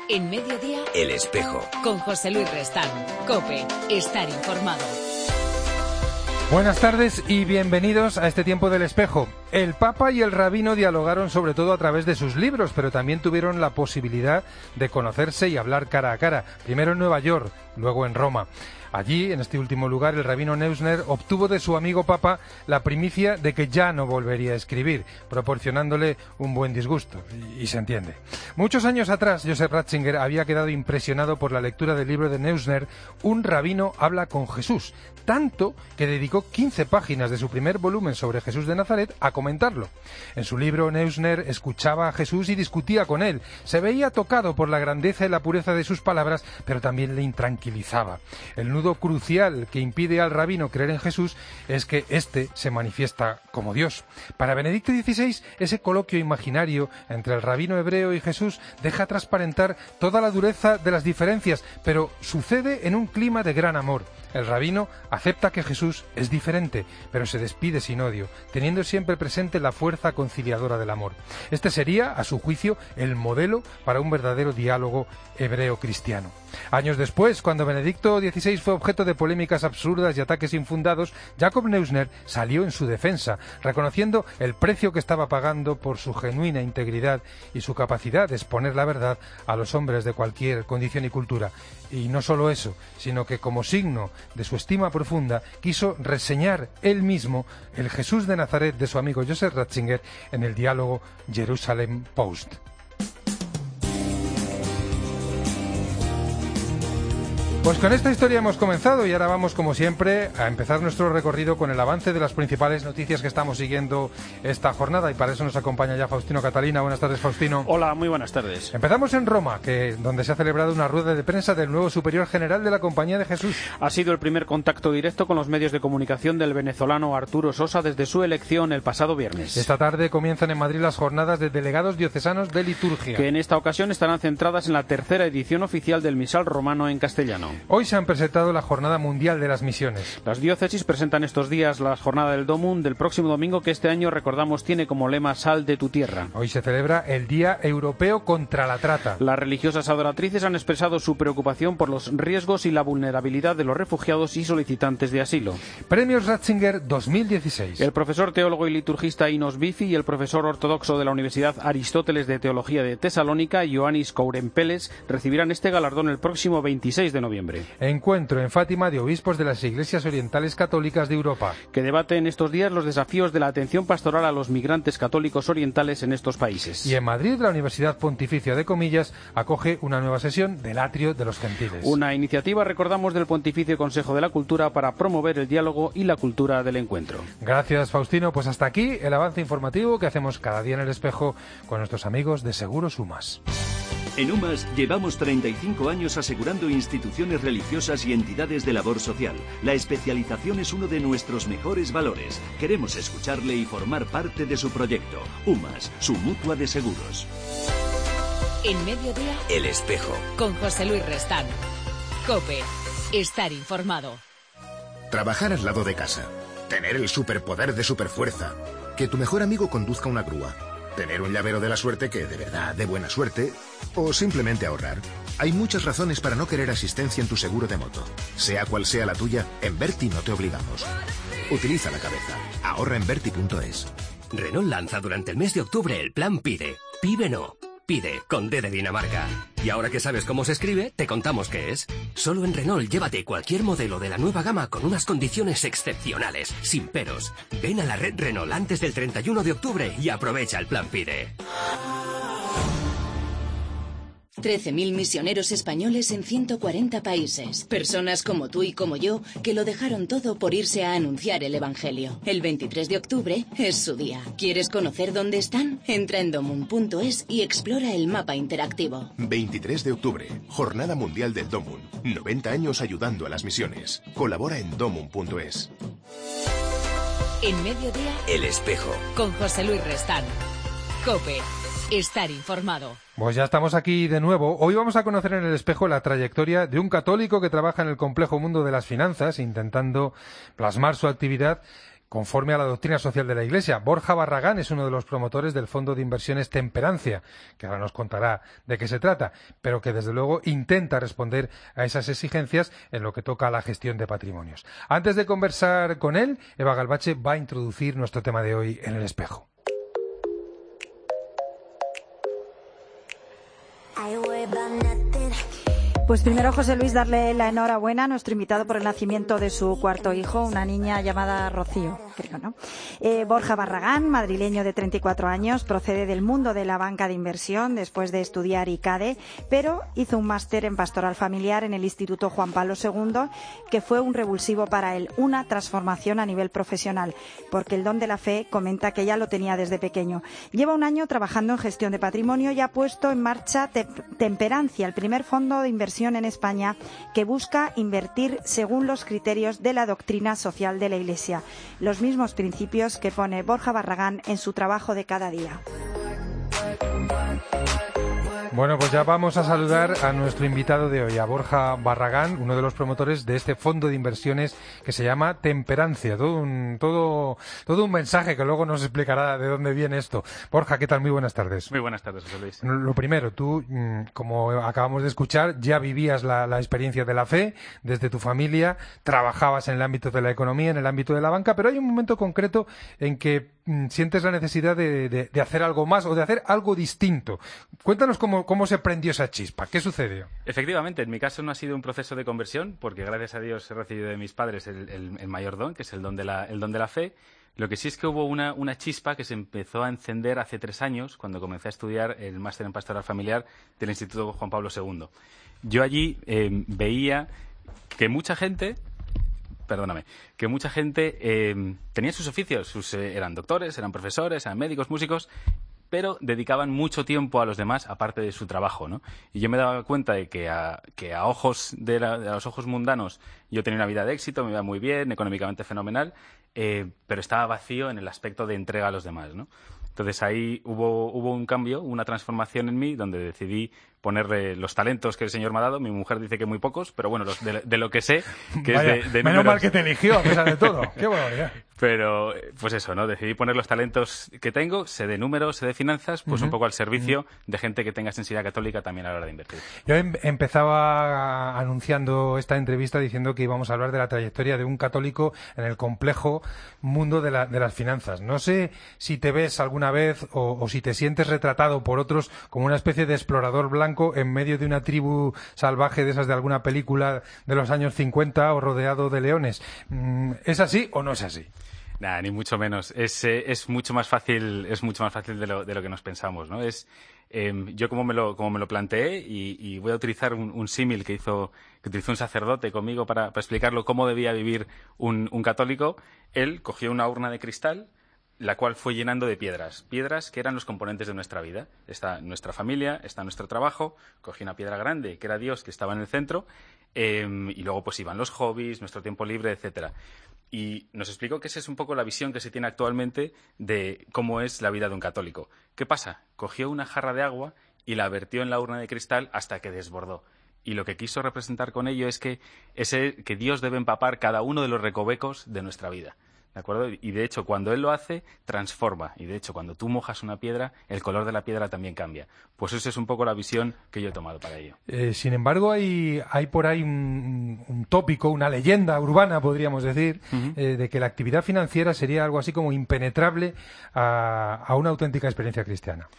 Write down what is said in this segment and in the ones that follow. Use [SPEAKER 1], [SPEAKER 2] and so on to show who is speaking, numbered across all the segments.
[SPEAKER 1] En Mediodía,
[SPEAKER 2] El Espejo.
[SPEAKER 1] Con José Luis Restán. COPE. Estar informado.
[SPEAKER 3] Buenas tardes y bienvenidos a este tiempo del Espejo. El Papa y el Rabino dialogaron sobre todo a través de sus libros, pero también tuvieron la posibilidad de conocerse y hablar cara a cara. Primero en Nueva York, luego en Roma. Allí, en este último lugar, el rabino Neusner obtuvo de su amigo Papa la primicia de que ya no volvería a escribir, proporcionándole un buen disgusto, y se entiende. Muchos años atrás, Joseph Ratzinger había quedado impresionado por la lectura del libro de Neusner, Un rabino habla con Jesús, tanto que dedicó 15 páginas de su primer volumen sobre Jesús de Nazaret a comentarlo. En su libro, Neusner escuchaba a Jesús y discutía con él. Se veía tocado por la grandeza y la pureza de sus palabras, pero también le intranquilizaba. El nudo crucial que impide al rabino creer en Jesús es que éste se manifiesta como Dios. Para Benedicto XVI, ese coloquio imaginario entre el rabino hebreo y Jesús deja transparentar toda la dureza de las diferencias, pero sucede en un clima de gran amor. El rabino acepta que Jesús es diferente, pero se despide sin odio, teniendo siempre presente la fuerza conciliadora del amor. Este sería, a su juicio, el modelo para un verdadero diálogo hebreo-cristiano. Años después, cuando Benedicto XVI fue objeto de polémicas absurdas y ataques infundados, Jacob Neusner salió en su defensa, reconociendo el precio que estaba pagando por su genuina integridad y su capacidad de exponer la verdad a los hombres de cualquier condición y cultura. Y no solo eso, sino que como signo de su estima profunda, quiso reseñar él mismo el Jesús de Nazaret de su amigo Joseph Ratzinger en el diálogo Jerusalem Post. Pues con esta historia hemos comenzado y ahora vamos, como siempre, a empezar nuestro recorrido con el avance de las principales noticias que estamos siguiendo esta jornada, y para eso nos acompaña ya Faustino Catalina. Buenas tardes, Faustino.
[SPEAKER 4] Hola, muy buenas tardes.
[SPEAKER 3] Empezamos en Roma, donde se ha celebrado una rueda de prensa del nuevo superior general de la Compañía de Jesús.
[SPEAKER 4] Ha sido el primer contacto directo con los medios de comunicación del venezolano Arturo Sosa desde su elección el pasado viernes.
[SPEAKER 3] Esta tarde comienzan en Madrid las jornadas de delegados diocesanos de liturgia,
[SPEAKER 4] que en esta ocasión estarán centradas en la tercera edición oficial del Misal Romano en castellano.
[SPEAKER 3] Hoy se han presentado la Jornada Mundial de las Misiones.
[SPEAKER 4] Las diócesis presentan estos días la jornada del Domum del próximo domingo, que este año, recordamos, tiene como lema Sal de tu tierra.
[SPEAKER 3] Hoy se celebra el Día Europeo contra la Trata.
[SPEAKER 4] Las religiosas adoratrices han expresado su preocupación por los riesgos y la vulnerabilidad de los refugiados y solicitantes de asilo.
[SPEAKER 3] Premios Ratzinger 2016.
[SPEAKER 4] El profesor teólogo y liturgista Inos Bifi y el profesor ortodoxo de la Universidad Aristóteles de Teología de Tesalónica, Ioannis Kourenpeles, recibirán este galardón el próximo 26 de noviembre.
[SPEAKER 3] Encuentro en Fátima de obispos de las iglesias orientales católicas de Europa,
[SPEAKER 4] que debate en estos días los desafíos de la atención pastoral a los migrantes católicos orientales en estos países.
[SPEAKER 3] Y en Madrid, la Universidad Pontificia de Comillas acoge una nueva sesión del Atrio de los Gentiles.
[SPEAKER 4] Una iniciativa, recordamos, del Pontificio Consejo de la Cultura para promover el diálogo y la cultura del encuentro.
[SPEAKER 3] Gracias, Faustino. Pues hasta aquí el avance informativo que hacemos cada día en El Espejo con nuestros amigos de Seguros UMAS.
[SPEAKER 2] En UMAS llevamos 35 años asegurando instituciones religiosas y entidades de labor social. La especialización es uno de nuestros mejores valores. Queremos escucharle y formar parte de su proyecto. UMAS, su mutua de seguros.
[SPEAKER 1] En Mediodía,
[SPEAKER 2] El Espejo.
[SPEAKER 1] Con José Luis Restán. COPE. Estar informado.
[SPEAKER 5] Trabajar al lado de casa. Tener el superpoder de superfuerza. Que tu mejor amigo conduzca una grúa. Tener un llavero de la suerte que de verdad dé buena suerte, o simplemente ahorrar. Hay muchas razones para no querer asistencia en tu seguro de moto. Sea cual sea la tuya, en Verti no te obligamos. Utiliza la cabeza. Ahorra en Verti.es.
[SPEAKER 6] Renault lanza durante el mes de octubre el plan Pide. Pibe no. Pide, con D de Dinamarca. Y ahora que sabes cómo se escribe, te contamos qué es. Solo en Renault llévate cualquier modelo de la nueva gama con unas condiciones excepcionales, sin peros. Ven a la red Renault antes del 31 de octubre y aprovecha el plan Pide.
[SPEAKER 1] 13.000 misioneros españoles en 140 países. Personas como tú y como yo que lo dejaron todo por irse a anunciar el Evangelio. El 23 de octubre es su día. ¿Quieres conocer dónde están? Entra en domum.es y explora el mapa interactivo.
[SPEAKER 5] 23 de octubre, Jornada Mundial del Domum. 90 años ayudando a las misiones. Colabora en domum.es.
[SPEAKER 1] En Mediodía,
[SPEAKER 2] El Espejo.
[SPEAKER 1] Con José Luis Restán. COPE. Estar informado.
[SPEAKER 3] Pues ya estamos aquí de nuevo. Hoy vamos a conocer en El Espejo la trayectoria de un católico que trabaja en el complejo mundo de las finanzas, intentando plasmar su actividad conforme a la doctrina social de la Iglesia. Borja Barragán es uno de los promotores del Fondo de Inversiones Temperancia, que ahora nos contará de qué se trata, pero que desde luego intenta responder a esas exigencias en lo que toca a la gestión de patrimonios. Antes de conversar con él, Eva Galbache va a introducir nuestro tema de hoy en El Espejo.
[SPEAKER 7] Pues primero, José Luis, darle la enhorabuena a nuestro invitado por el nacimiento de su cuarto hijo, una niña llamada Rocío, creo, ¿no? Borja Barragán, madrileño de 34 años, procede del mundo de la banca de inversión después de estudiar ICADE, pero hizo un máster en pastoral familiar en el Instituto Juan Pablo II, que fue un revulsivo para él, una transformación a nivel profesional, porque el don de la fe comenta que ya lo tenía desde pequeño. Lleva un año trabajando en gestión de patrimonio y ha puesto en marcha Temperancia, el primer fondo de inversión en España que busca invertir según los criterios de la doctrina social de la Iglesia, los mismos principios que pone Borja Barragán en su trabajo de cada día.
[SPEAKER 3] Bueno, pues ya vamos a saludar a nuestro invitado de hoy, a Borja Barragán, uno de los promotores de este fondo de inversiones que se llama Temperancia. Todo un mensaje que luego nos explicará de dónde viene esto. Borja, ¿qué tal? Muy buenas tardes.
[SPEAKER 4] Muy buenas tardes, José Luis.
[SPEAKER 3] Lo primero, tú, como acabamos de escuchar, ya vivías la experiencia de la fe desde tu familia, trabajabas en el ámbito de la economía, en el ámbito de la banca, pero hay un momento concreto en que sientes la necesidad de hacer algo más o de hacer algo distinto. Cuéntanos cómo se prendió esa chispa, ¿qué sucedió?
[SPEAKER 8] Efectivamente, en mi caso no ha sido un proceso de conversión, porque gracias a Dios he recibido de mis padres el mayor don, que es el don de la fe. Lo que sí es que hubo una chispa que se empezó a encender hace 3 años, cuando comencé a estudiar el máster en pastoral familiar del Instituto Juan Pablo II. Yo allí veía que mucha gente tenía sus oficios, eran doctores, eran profesores, eran médicos, músicos, pero dedicaban mucho tiempo a los demás aparte de su trabajo, ¿no? Y yo me daba cuenta de que a ojos de los ojos mundanos yo tenía una vida de éxito, me iba muy bien, económicamente fenomenal, pero estaba vacío en el aspecto de entrega a los demás, ¿no? Entonces ahí hubo un cambio, una transformación en mí, donde decidí ponerle los talentos que el Señor me ha dado. Mi mujer dice que muy pocos, pero bueno, de lo que sé, que
[SPEAKER 3] vaya,
[SPEAKER 8] es de
[SPEAKER 3] menos
[SPEAKER 8] números.
[SPEAKER 3] mal que te eligió, a pesar de todo. Qué barbaridad.
[SPEAKER 8] Pero, pues eso, ¿no? Decidí poner los talentos que tengo, sé de números, sé de finanzas, pues un poco al servicio de gente que tenga sensibilidad católica también a la hora de invertir.
[SPEAKER 3] Yo empezaba anunciando esta entrevista diciendo que íbamos a hablar de la trayectoria de un católico en el complejo mundo de las finanzas. No sé si te ves alguna vez o si te sientes retratado por otros como una especie de explorador blanco en medio de una tribu salvaje de esas de alguna película de los años 50 o rodeado de leones. ¿Es así o no es así?
[SPEAKER 8] Nada, ni mucho menos. Es mucho más fácil de lo que nos pensamos, ¿no? Yo como me lo planteé y voy a utilizar un símil que utilizó un sacerdote conmigo para explicarlo cómo debía vivir un católico. Él cogió una urna de cristal, la cual fue llenando de piedras que eran los componentes de nuestra vida. Está nuestra familia, está nuestro trabajo, cogí una piedra grande que era Dios, que estaba en el centro, y luego pues iban los hobbies, nuestro tiempo libre, etcétera. Y nos explicó que esa es un poco la visión que se tiene actualmente de cómo es la vida de un católico. ¿Qué pasa? Cogió una jarra de agua y la vertió en la urna de cristal hasta que desbordó. Y lo que quiso representar con ello es que Dios debe empapar cada uno de los recovecos de nuestra vida. ¿De acuerdo? Y de hecho, cuando Él lo hace, transforma. Y de hecho, cuando tú mojas una piedra, el color de la piedra también cambia. Pues esa es un poco la visión que yo he tomado para ello.
[SPEAKER 3] Sin embargo, hay por ahí un tópico, una leyenda urbana, podríamos decir, de que la actividad financiera sería algo así como impenetrable a una auténtica experiencia cristiana.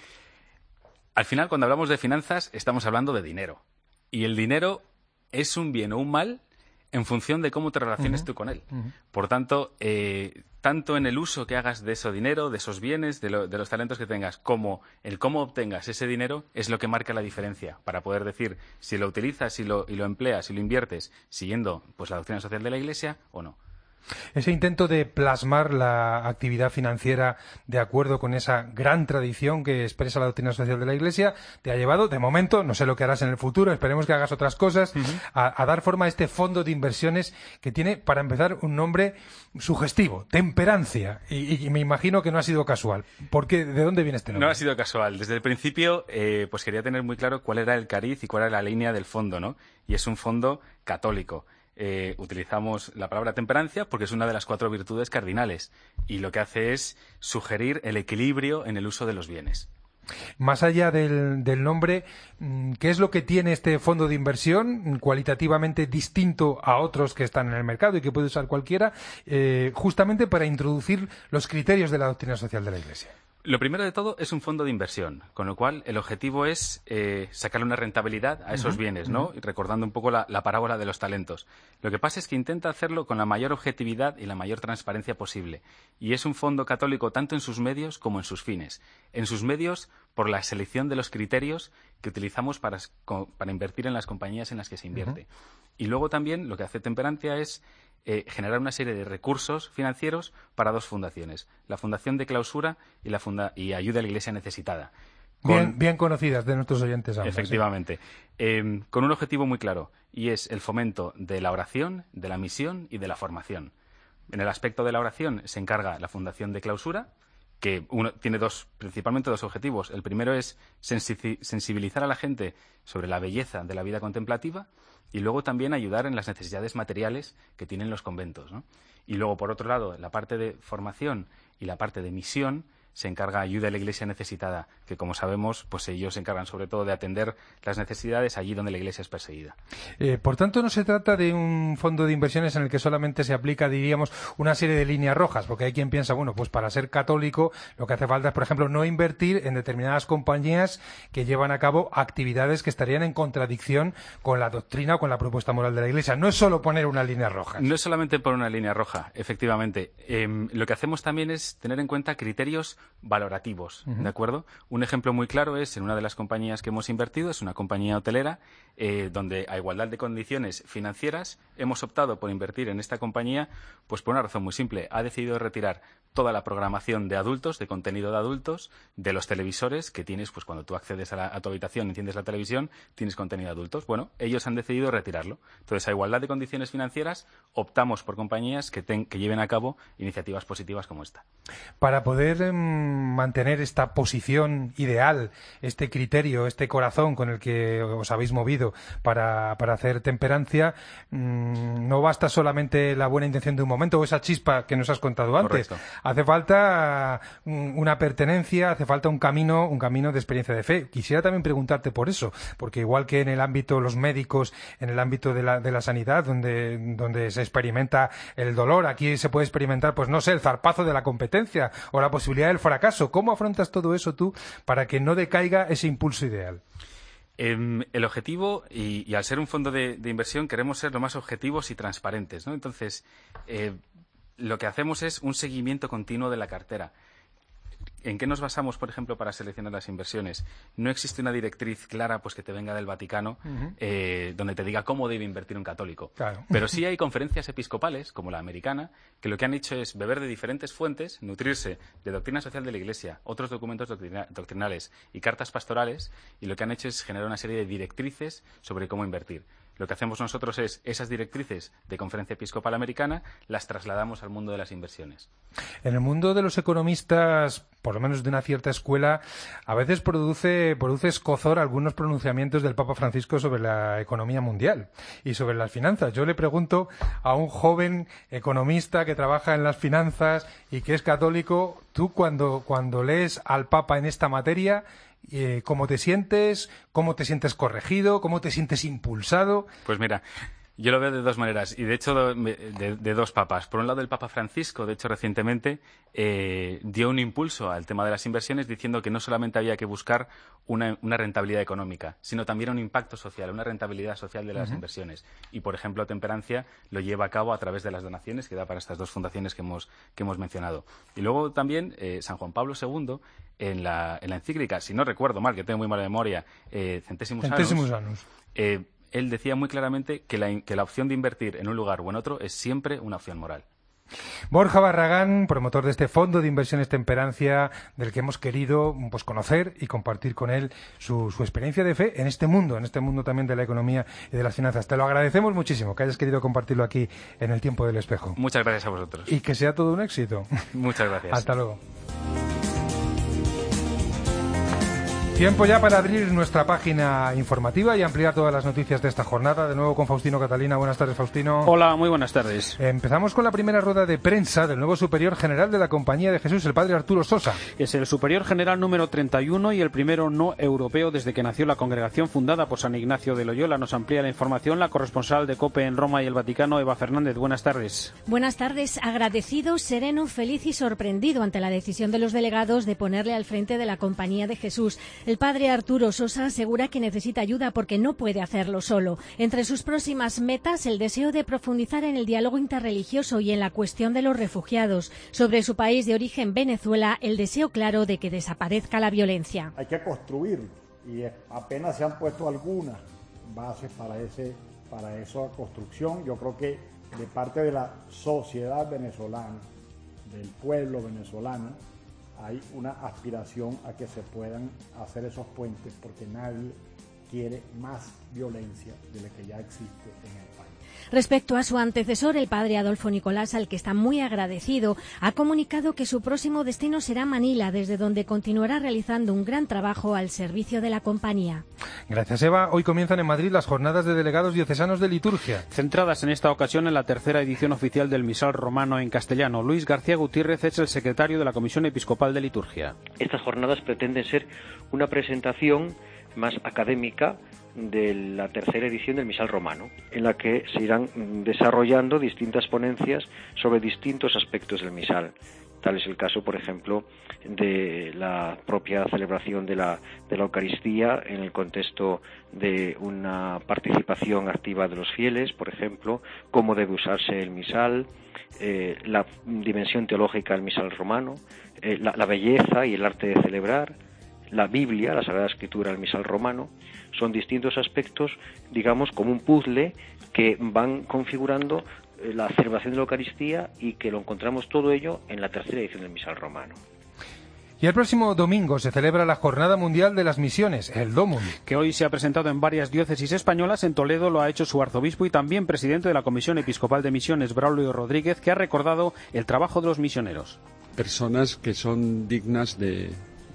[SPEAKER 8] Al final, cuando hablamos de finanzas, estamos hablando de dinero. Y el dinero es un bien o un mal en función de cómo te relaciones tú con él. Por tanto, tanto en el uso que hagas de ese dinero, de esos bienes, de los talentos que tengas, como el cómo obtengas ese dinero, es lo que marca la diferencia para poder decir si lo utilizas y lo empleas, si lo inviertes siguiendo pues la doctrina social de la Iglesia o no.
[SPEAKER 3] Ese intento de plasmar la actividad financiera de acuerdo con esa gran tradición que expresa la doctrina social de la Iglesia te ha llevado, de momento, no sé lo que harás en el futuro, esperemos que hagas otras cosas, a dar forma a este fondo de inversiones que tiene, para empezar, un nombre sugestivo, Temperancia, y me imagino que no ha sido casual. ¿Por qué? ¿De dónde viene este nombre?
[SPEAKER 8] No ha sido casual. Desde el principio, pues quería tener muy claro cuál era el cariz y cuál era la línea del fondo, ¿no? Y es un fondo católico. utilizamos la palabra temperancia porque es una de las 4 virtudes cardinales y lo que hace es sugerir el equilibrio en el uso de los bienes.
[SPEAKER 3] Más allá del nombre, ¿qué es lo que tiene este fondo de inversión cualitativamente distinto a otros que están en el mercado y que puede usar cualquiera, justamente para introducir los criterios de la doctrina social de la Iglesia?
[SPEAKER 8] Lo primero de todo es un fondo de inversión, con lo cual el objetivo es sacarle una rentabilidad a esos bienes, ¿no? Y recordando un poco la parábola de los talentos. Lo que pasa es que intenta hacerlo con la mayor objetividad y la mayor transparencia posible. Y es un fondo católico tanto en sus medios como en sus fines. En sus medios, por la selección de los criterios que utilizamos para invertir en las compañías en las que se invierte. Y luego también lo que hace Temperancia es generar una serie de recursos financieros para 2 fundaciones, la Fundación de Clausura y Ayuda a la Iglesia Necesitada.
[SPEAKER 3] Bien conocidas de nuestros oyentes ambas.
[SPEAKER 8] Efectivamente. Con un objetivo muy claro, y es el fomento de la oración, de la misión y de la formación. En el aspecto de la oración se encarga la Fundación de Clausura, que tiene principalmente 2 objetivos. El primero es sensibilizar a la gente sobre la belleza de la vida contemplativa y luego también ayudar en las necesidades materiales que tienen los conventos, ¿no? Y luego, por otro lado, la parte de formación y la parte de misión se encarga Ayuda a la Iglesia Necesitada, que como sabemos, pues ellos se encargan sobre todo de atender las necesidades allí donde la Iglesia es perseguida.
[SPEAKER 3] Por tanto, no se trata de un fondo de inversiones en el que solamente se aplica, diríamos, una serie de líneas rojas, porque hay quien piensa, bueno, pues para ser católico lo que hace falta es, por ejemplo, no invertir en determinadas compañías que llevan a cabo actividades que estarían en contradicción con la doctrina o con la propuesta moral de la Iglesia. No es solo poner una línea roja.
[SPEAKER 8] No es solamente poner una línea roja, efectivamente. Lo que hacemos también es tener en cuenta criterios valorativos, ¿de acuerdo? Un ejemplo muy claro es en una de las compañías que hemos invertido, es una compañía hotelera, donde a igualdad de condiciones financieras hemos optado por invertir en esta compañía, pues por una razón muy simple. Ha decidido retirar toda la programación de adultos, de contenido de adultos, de los televisores que tienes, pues cuando tú accedes a tu habitación y enciendes la televisión, tienes contenido de adultos. Bueno, ellos han decidido retirarlo. Entonces, a igualdad de condiciones financieras, optamos por compañías que lleven a cabo iniciativas positivas como esta.
[SPEAKER 3] Para poder mantener esta posición ideal, este criterio, este corazón con el que os habéis movido para hacer Temperancia, no basta solamente la buena intención de un momento o esa chispa que nos has contado antes.
[SPEAKER 8] Correcto.
[SPEAKER 3] Hace falta una pertenencia, hace falta un camino de experiencia de fe. Quisiera también preguntarte por eso, porque igual que en el ámbito los médicos, en el ámbito de la sanidad, donde se experimenta el dolor, aquí se puede experimentar, pues no sé, el zarpazo de la competencia o la posibilidad del fracaso. ¿Cómo afrontas todo eso tú para que no decaiga ese impulso ideal?
[SPEAKER 8] El objetivo, y al ser un fondo de inversión, queremos ser lo más objetivos y transparentes, ¿no? Entonces, lo que hacemos es un seguimiento continuo de la cartera. ¿En qué nos basamos, por ejemplo, para seleccionar las inversiones? No existe una directriz clara pues que te venga del Vaticano donde te diga cómo debe invertir un católico.
[SPEAKER 3] Claro.
[SPEAKER 8] Pero sí hay conferencias episcopales, como la americana, que lo que han hecho es beber de diferentes fuentes, nutrirse de doctrina social de la Iglesia, otros documentos doctrinales y cartas pastorales, y lo que han hecho es generar una serie de directrices sobre cómo invertir. Lo que hacemos nosotros es esas directrices de Conferencia Episcopal Americana las trasladamos al mundo de las inversiones.
[SPEAKER 3] En el mundo de los economistas, por lo menos de una cierta escuela, a veces produce escozor algunos pronunciamientos del Papa Francisco sobre la economía mundial y sobre las finanzas. Yo le pregunto a un joven economista que trabaja en las finanzas y que es católico, tú cuando lees al Papa en esta materia, ¿cómo te sientes? ¿Cómo te sientes corregido? ¿Cómo te sientes impulsado?
[SPEAKER 8] Pues mira, yo lo veo de 2 maneras, y de hecho de 2 papas. Por un lado, el Papa Francisco, de hecho recientemente, dio un impulso al tema de las inversiones diciendo que no solamente había que buscar una rentabilidad económica, sino también un impacto social, una rentabilidad social de las inversiones. Y, por ejemplo, Temperancia lo lleva a cabo a través de las donaciones que da para estas 2 fundaciones que hemos mencionado. Y luego también San Juan Pablo II, en la encíclica, si no recuerdo mal, que tengo muy mala memoria, Centésimus Annus, él decía muy claramente que la opción de invertir en un lugar o en otro es siempre una opción moral.
[SPEAKER 3] Borja Barragán, promotor de este fondo de inversiones Temperancia, del que hemos querido pues conocer y compartir con él su experiencia de fe en este mundo también de la economía y de las finanzas. Te lo agradecemos muchísimo que hayas querido compartirlo aquí en el Tiempo del Espejo.
[SPEAKER 8] Muchas gracias a vosotros.
[SPEAKER 3] Y que sea todo un éxito.
[SPEAKER 8] Muchas gracias.
[SPEAKER 3] Hasta luego. Tiempo ya para abrir nuestra página informativa y ampliar todas las noticias de esta jornada. De nuevo con Faustino Catalina. Buenas tardes, Faustino.
[SPEAKER 4] Hola, muy buenas tardes.
[SPEAKER 3] Empezamos con la primera rueda de prensa del nuevo superior general de la Compañía de Jesús, el padre Arturo Sosa.
[SPEAKER 4] Es el superior general número 31 y el primero no europeo desde que nació la congregación fundada por San Ignacio de Loyola. Nos amplía la información la corresponsal de COPE en Roma y el Vaticano, Eva Fernández. Buenas tardes.
[SPEAKER 9] Buenas tardes. Agradecido, sereno, feliz y sorprendido ante la decisión de los delegados de ponerle al frente de la Compañía de Jesús. El padre Arturo Sosa asegura que necesita ayuda porque no puede hacerlo solo. Entre sus próximas metas, el deseo de profundizar en el diálogo interreligioso y en la cuestión de los refugiados. Sobre su país de origen, Venezuela, el deseo claro de que desaparezca la violencia.
[SPEAKER 10] Hay que construir y apenas se han puesto algunas bases para esa construcción. Yo creo que de parte de la sociedad venezolana, del pueblo venezolano, hay una aspiración a que se puedan hacer esos puentes porque nadie quiere más violencia de la que ya existe en el país.
[SPEAKER 9] Respecto a su antecesor, el padre Adolfo Nicolás, al que está muy agradecido, ha comunicado que su próximo destino será Manila, desde donde continuará realizando un gran trabajo al servicio de la compañía.
[SPEAKER 3] Gracias, Eva. Hoy comienzan en Madrid las jornadas de delegados diocesanos de liturgia.
[SPEAKER 4] Centradas en esta ocasión en la tercera edición oficial del Misal Romano en castellano. Luis García Gutiérrez es el secretario de la Comisión Episcopal de Liturgia.
[SPEAKER 11] Estas jornadas pretenden ser una presentación más académica de la tercera edición del Misal Romano, en la que se irán desarrollando distintas ponencias sobre distintos aspectos del Misal. Tal es el caso, por ejemplo, de la propia celebración de la Eucaristía en el contexto de una participación activa de los fieles, por ejemplo, cómo debe usarse el Misal, la dimensión teológica del Misal Romano, la belleza y el arte de celebrar, la Biblia, la Sagrada Escritura del Misal Romano. Son distintos aspectos, digamos, como un puzzle que van configurando la celebración de la Eucaristía y que lo encontramos todo ello en la tercera edición del Misal Romano.
[SPEAKER 3] Y el próximo domingo se celebra la Jornada Mundial de las Misiones, el DOMUN.
[SPEAKER 4] Que hoy se ha presentado en varias diócesis españolas. En Toledo lo ha hecho su arzobispo y también presidente de la Comisión Episcopal de Misiones, Braulio Rodríguez, que ha recordado el trabajo de los misioneros.
[SPEAKER 12] Personas que son dignas de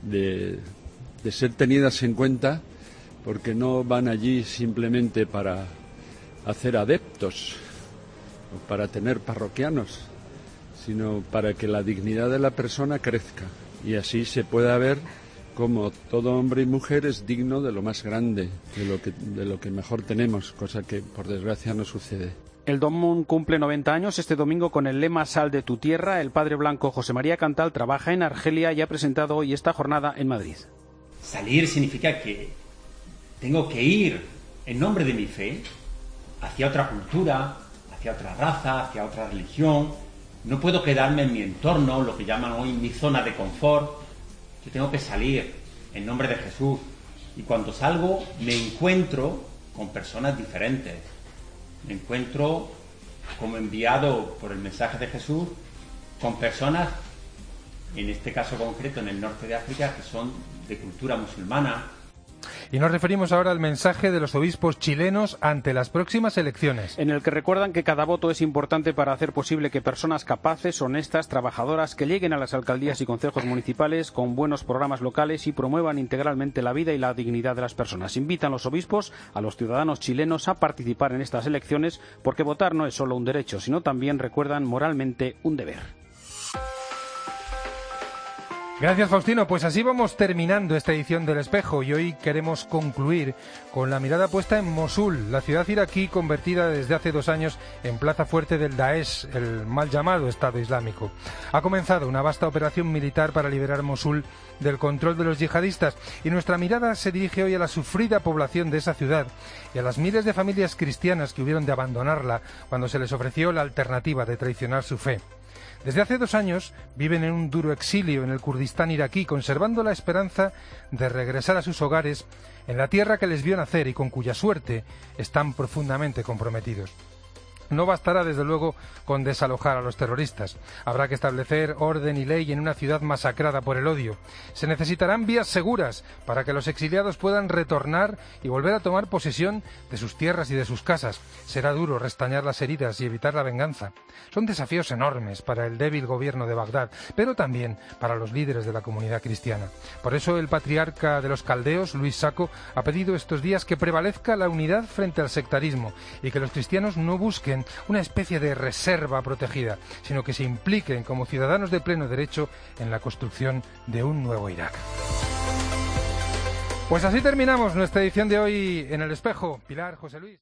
[SPEAKER 12] ser tenidas en cuenta, porque no van allí simplemente para hacer adeptos o para tener parroquianos, sino para que la dignidad de la persona crezca y así se pueda ver como todo hombre y mujer es digno de lo más grande, de lo que mejor tenemos, cosa que por desgracia no sucede.
[SPEAKER 4] El DOMUN cumple 90 años este domingo con el lema Sal de tu tierra. El padre blanco José María Cantal trabaja en Argelia y ha presentado hoy esta jornada en Madrid.
[SPEAKER 13] Salir significa que tengo que ir en nombre de mi fe hacia otra cultura, hacia otra raza, hacia otra religión. No puedo quedarme en mi entorno, lo que llaman hoy mi zona de confort. Yo tengo que salir en nombre de Jesús. Y cuando salgo me encuentro con personas diferentes. Me encuentro como enviado por el mensaje de Jesús con personas, en este caso concreto en el norte de África, que son de cultura musulmana.
[SPEAKER 3] Y nos referimos ahora al mensaje de los obispos chilenos ante las próximas elecciones.
[SPEAKER 4] En el que recuerdan que cada voto es importante para hacer posible que personas capaces, honestas, trabajadoras, que lleguen a las alcaldías y concejos municipales con buenos programas locales y promuevan integralmente la vida y la dignidad de las personas. Invitan los obispos a los ciudadanos chilenos a participar en estas elecciones porque votar no es solo un derecho, sino también, recuerdan, moralmente un deber.
[SPEAKER 3] Gracias, Faustino. Pues así vamos terminando esta edición del Espejo y hoy queremos concluir con la mirada puesta en Mosul, la ciudad iraquí convertida desde hace 2 años en plaza fuerte del Daesh, el mal llamado Estado Islámico. Ha comenzado una vasta operación militar para liberar Mosul del control de los yihadistas y nuestra mirada se dirige hoy a la sufrida población de esa ciudad y a las miles de familias cristianas que hubieron de abandonarla cuando se les ofreció la alternativa de traicionar su fe. Desde hace 2 años viven en un duro exilio en el Kurdistán iraquí, conservando la esperanza de regresar a sus hogares en la tierra que les vio nacer y con cuya suerte están profundamente comprometidos. no bastará desde luego con desalojar a los terroristas. Habrá que establecer orden y ley en una ciudad masacrada por el odio. Se necesitarán vías seguras para que los exiliados puedan retornar y volver a tomar posesión de sus tierras y de sus casas. Será duro restañar las heridas y evitar la venganza. Son desafíos enormes para el débil gobierno de Bagdad, pero también para los líderes de la comunidad cristiana. Por eso el patriarca de los caldeos, Luis Sacco, ha pedido estos días que prevalezca la unidad frente al sectarismo y que los cristianos no busquen una especie de reserva protegida, sino que se impliquen como ciudadanos de pleno derecho en la construcción de un nuevo Irak. Pues así terminamos nuestra edición de hoy en El Espejo. Pilar, José Luis.